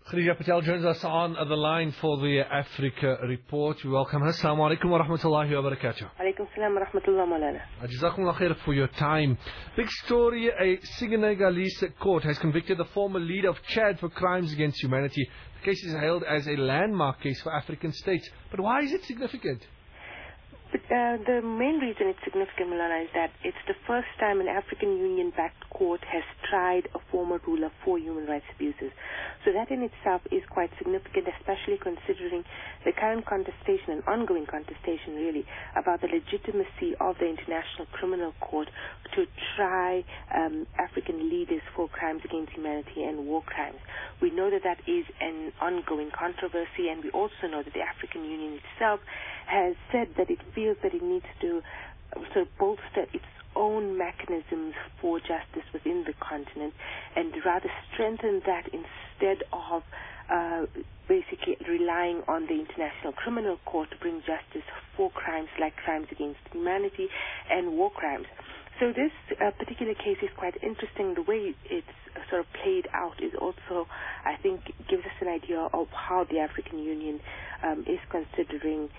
Khadija Patel joins us on the line for the Africa Report. We welcome her. Assalamu alaikum wa rahmatullahi wa barakatuh. Alaikum salam wa rahmatullahi wa barakatuh. Jazakumullah khair for your time. Big story, a Senegalese court has convicted the former leader of Chad for crimes against humanity. The case is hailed as a landmark case for African states. But why is it significant? But, the main reason it's significant, Mulana, is that it's the first time an African Union-backed court has tried a former ruler for human rights abuses. So that in itself is quite significant, especially considering the current contestation and ongoing contestation, really, about the legitimacy of the International Criminal Court to try African leaders for crimes against humanity and war crimes. We know that that is an ongoing controversy, and we also know that the African Union itself has said that it feels that it needs to sort of bolster its own mechanisms for justice within the continent and rather strengthen that instead of basically relying on the International Criminal Court to bring justice for crimes like crimes against humanity and war crimes. So this particular case is quite interesting. The way it's sort of played out is also, I think, gives us an idea of how the African Union is considering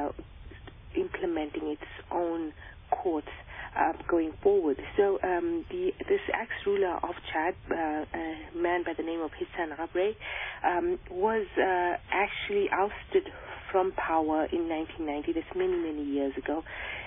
implementing its own courts going forward. So this ex-ruler of Chad, a man by the name of Hissène Habré, was actually ousted from power in 1990. That's many, many years ago.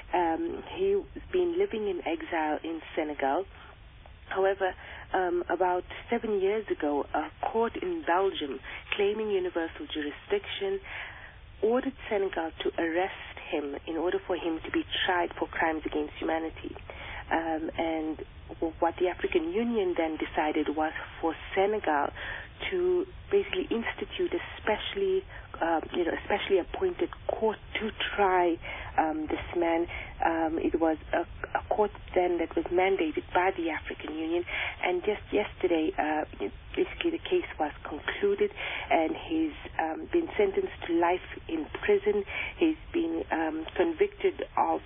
He's been living in exile in Senegal. However, about 7 years ago, a court in Belgium claiming universal jurisdiction ordered Senegal to arrest him in order for him to be tried for crimes against humanity. And what the African Union then decided was for Senegal to basically institute a specially appointed court to try this man. It was a court then that was mandated by the African Union, and just yesterday, basically the case was concluded, and he's been sentenced to life in prison. He's been convicted of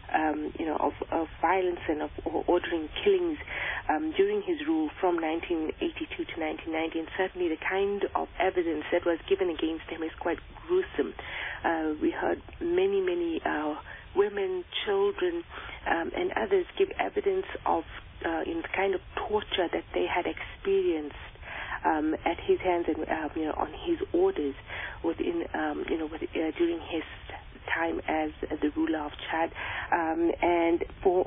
violence and of ordering killings during his rule from 1982 to 1990, and certainly the kind of evidence that was given against him is quite gruesome. We heard many women, children, and others give evidence of the kind of torture that they had experienced at his hands and on his orders within during his time as the ruler of Chad, and for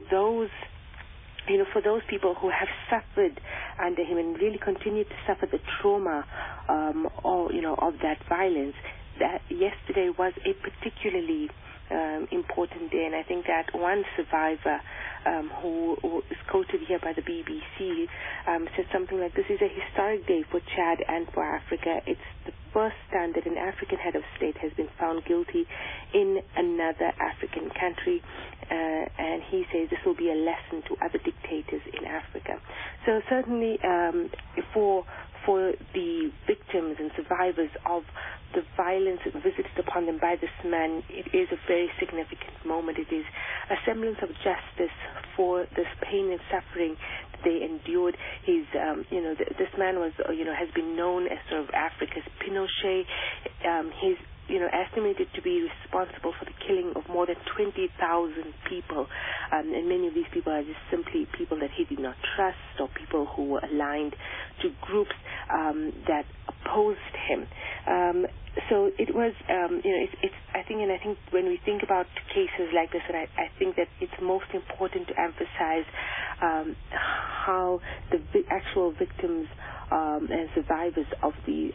those people who have suffered under him and really continue to suffer the trauma of that violence, that yesterday was a particularly important day. And I think that one survivor who is quoted here by the BBC said something like, "This is a historic day for Chad and for Africa. It's the first time that an African head of state has been found guilty in another African country," and he says this will be a lesson to other dictators in Africa. So certainly for the victims and survivors of the violence visited upon them by this man, it is a very significant moment. It is a semblance of justice for this pain and suffering that they endured. He's, this man was, has been known as sort of Africa's Pinochet. He's estimated to be responsible for the killing of more than 20,000 people. And many of these people are just simply people that he did not trust, or people who were aligned to groups that opposed him. So it was, I think when we think about cases like this, and I think that it's most important to emphasize how the actual victims and survivors of these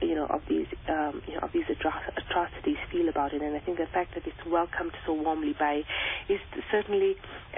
atrocities feel about it. And I think the fact that it's welcomed so warmly by is certainly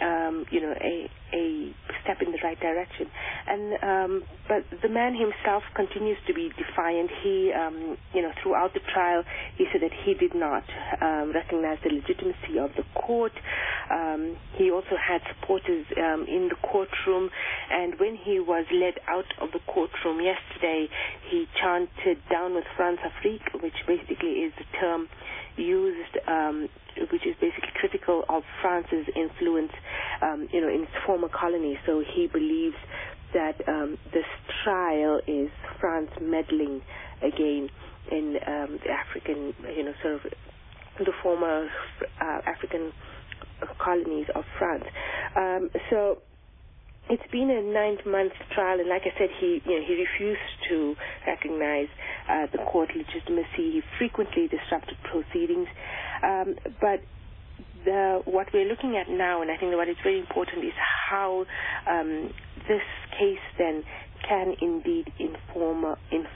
a step in the right direction. And but the man himself continues to be defiant. He throughout the trial he said that he did not recognize the legitimacy of the court. He also had supporters in the courtroom, and when he was led out of the courtroom yesterday, he chanted "Down with France Afrique," which basically is the term used, which is basically critical of France's influence, in its former colonies. So he believes that this trial is France meddling again in the African, sort of the former African colonies of France. So it's been a 9-month trial, and like I said, he refused to recognize the court legitimacy. He frequently disrupted proceedings, but what we're looking at now, and I think that what is very important, is how this case then can indeed inform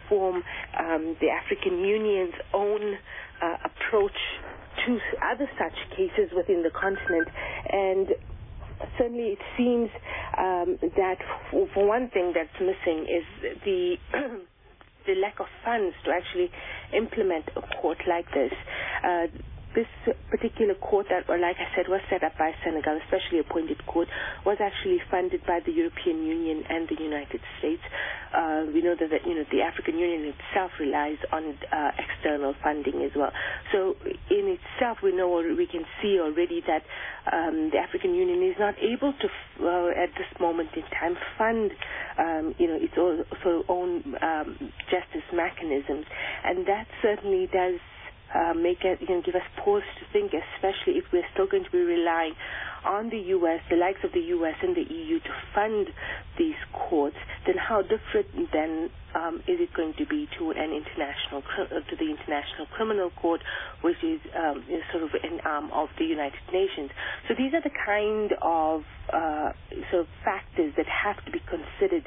the African Union's own approach to other such cases within the continent. And certainly it seems that for one thing that's missing is the the lack of funds to actually implement a court like this. This particular court that, like I said, was set up by Senegal, a specially appointed court, was actually funded by the European Union and the United States. We know that the African Union itself relies on external funding as well. So in itself, we can see already that the African Union is not able to, at this moment in time, fund its own justice mechanisms, and that certainly does give us pause to think, especially if we're still going to be relying on the U.S., the likes of the U.S. and the EU to fund these courts. Then how different then is it going to be to the International Criminal Court, which is sort of an arm of the United Nations? So these are the kind of sort of factors that have to be considered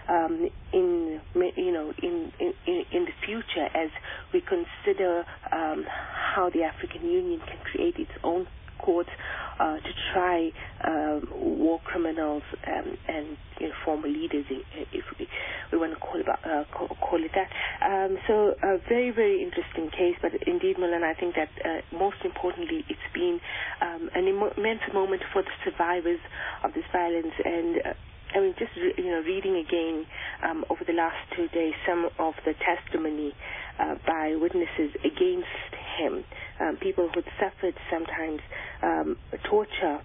in the future as we consider how the African Union can create its own courts to try war criminals and former leaders, if we want to call it that. So a very, very interesting case, but indeed, Milan, I think that most importantly, it's been an immense moment for the survivors of this violence. And just reading again over the last 2 days some of the testimony by witnesses against him, people who had suffered sometimes torture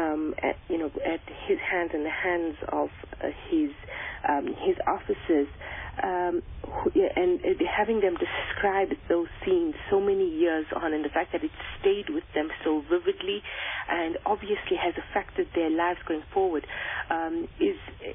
at his hands and the hands of his officers, and having them describe those scenes so many years on, and the fact that it stayed with them so vividly and obviously has affected their lives going forward, is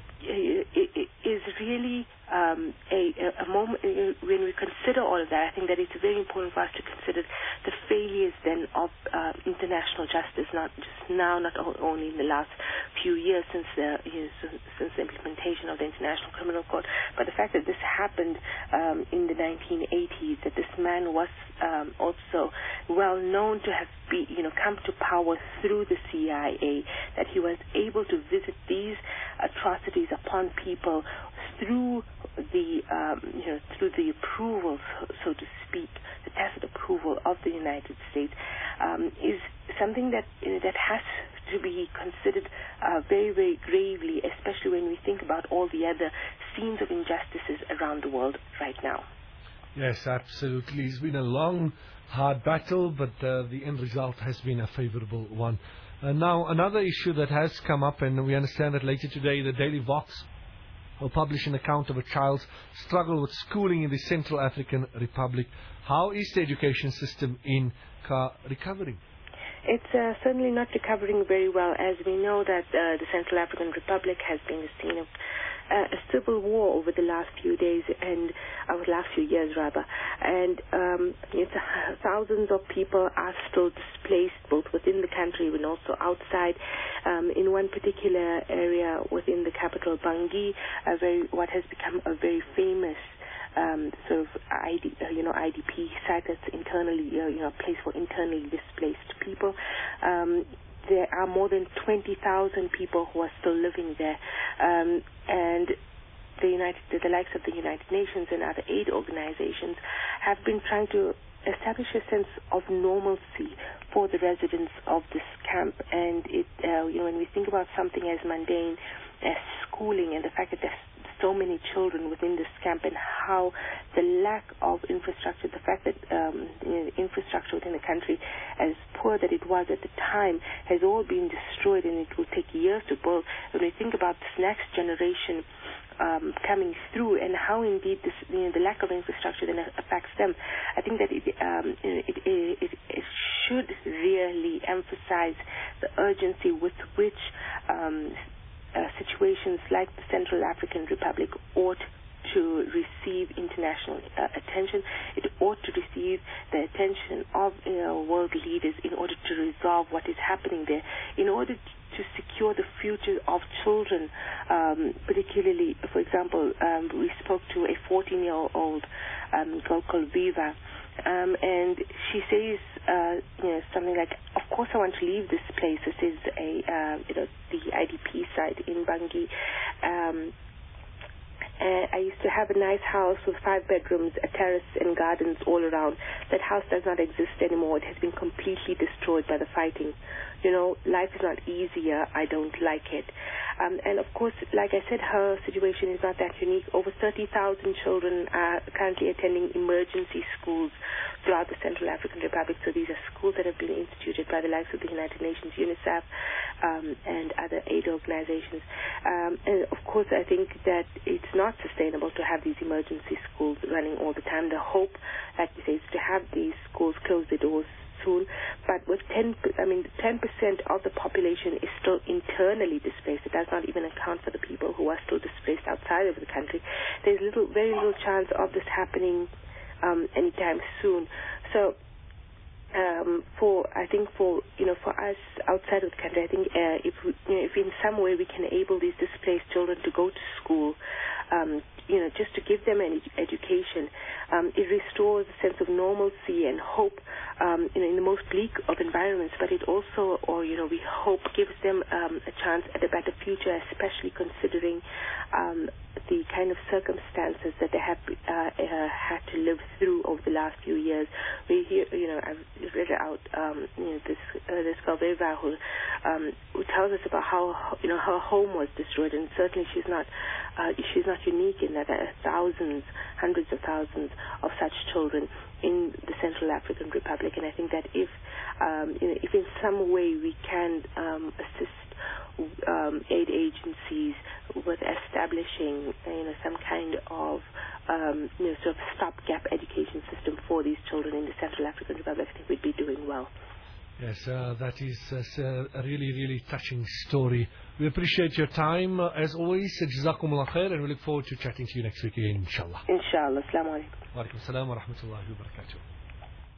really a moment when we consider all of that. I think that it's very important for us to consider the failures then of international justice, not just now, not only in the last few years since the implementation of the International Criminal Court, but the fact that this happened in the 1980s, that this man was also well known to have come to power through the CIA, that he was able to visit these atrocities upon people through the approval, so to speak, the tacit approval of the United States, is something that has to be considered very, very gravely, especially when we think about all the other scenes of injustices around the world right now. Yes, absolutely. It's been a long, hard battle, but the end result has been a favorable one. Now, another issue that has come up, and we understand that later today, the Daily Vox will publish an account of a child's struggle with schooling in the Central African Republic. How is the education system in CAR recovering? It's certainly not recovering very well, as we know that the Central African Republic has been the scene of a civil war over the last few days, and last few years rather, and thousands of people are still displaced, both within the country and also outside. In one particular area within the capital, Bangui, what has become a very famous sort of IDP site that's internally, a place for internally displaced people. There are more than 20,000 people who are still living there, and the likes of the United Nations and other aid organizations have been trying to establish a sense of normalcy for the residents of this camp. And when we think about something as mundane as schooling, and the fact that there's so many children within this camp, and how the lack of infrastructure, the fact that infrastructure within the country, as poor that it was at the time, has all been destroyed, and it will take years to build. When we think about this next generation coming through, and how indeed this, the lack of infrastructure then affects them. I think that it should really emphasize the urgency with which situations like the Central African Republic ought to receive international attention. It ought to receive the attention of world leaders in order to resolve what is happening there, in order to secure the future of children. Particularly, for example, we spoke to a 14-year-old girl called Viva, and she says something like, "Of course I want to leave this place." This is the IDP site in Bangui. I used to have a nice house with 5 bedrooms, a terrace and gardens all around. That house does not exist anymore. It has been completely destroyed by the fighting. Life is not easier. I don't like it. And of course, like I said, her situation is not that unique. Over 30,000 children are currently attending emergency schools throughout the Central African Republic. So these are schools that have been instituted by the likes of the United Nations, UNICEF, and other aid organizations. And of course, I think that it's not sustainable to have these emergency schools running all the time. The hope, like you say, is to have these schools close the doors soon. But with 10% of the population is still internally displaced. It does not even account for the people who are still displaced outside of the country. There's very little chance of this happening anytime soon. So for us outside of the country, I think if in some way we can enable these displaced children to go to school, just to give them an education, it restores a sense of normalcy and hope, in the most bleak of environments. But it also, we hope, gives them a chance at a better future, especially considering the kind of circumstances that they have had to live through over the last few years. We hear, I've read out this girl Veva who tells us about how her home was destroyed, and certainly she's not unique in that. There are thousands, hundreds of thousands of such children in the Central African Republic, and I think that if in some way we can assist aid agencies with establishing some kind of sort of stopgap education system for these children in the Central African Republic, I think we'd be doing well. Yes, that is a really, really touching story. We appreciate your time as always. Jazakumullah khair, and we look forward to chatting to you next week again, inshallah. Inshallah. Assalamu alaikum. Wa alaikum assalam wa rahmatullahi wa barakatuh.